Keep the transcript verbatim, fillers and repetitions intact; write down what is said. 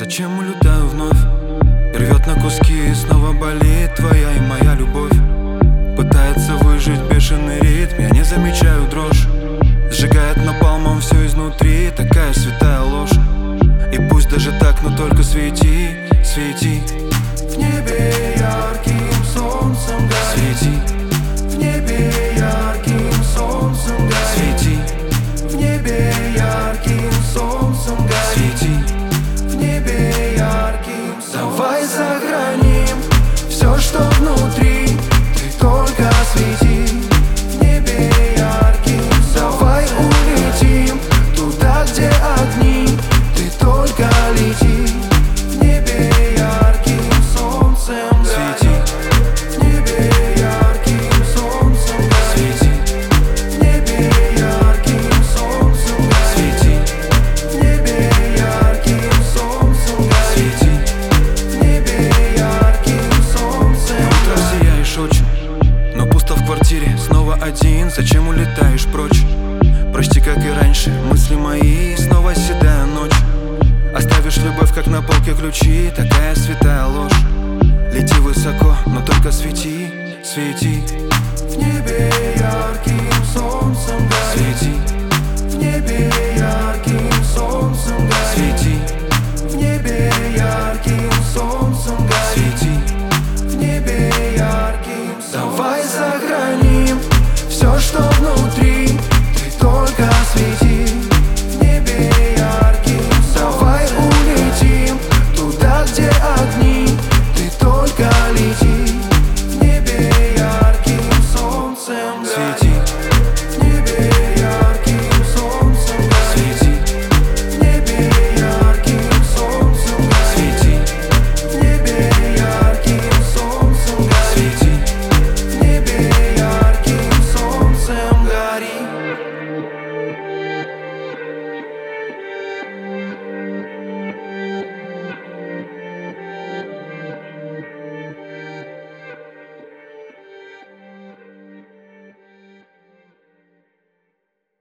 Зачем улетаю вновь? И рвет на куски, и снова болит твоя и моя любовь. Пытается выжить бешеный ритм, я не замечаю дрожь. Сжигает напалмом все изнутри, такая святая ложь. И пусть даже так, но только свети, свети. В небе ярким солнцем горит. Свети, В небе ярким солнцем горит. свети, В небе ярким солнцем горит. свети. В небе ярким солнцем. Давай сохраним все, что внутри. Ты только свети. В небе ярким солнцем. Давай улетим туда, где огни. Ты только лети. В небе ярким солнцем Свети, в небе ярким солнцем горит. свети, В небе ярким солнцем горит. свети, В небе ярким солнцем горит. свети. В небе ярким солнцем На утро сияешь очень, но пусто в квартире. Снова один, зачем улетаешь прочь? Прости, как и раньше, мысли мои, снова седая ночь. Оставишь любовь, как на полке ключи, такая святая ложь. Лети высоко, но только свети, свети, в небе ярким солнцем горит. свети, В небе ярким солнцем горит. свети,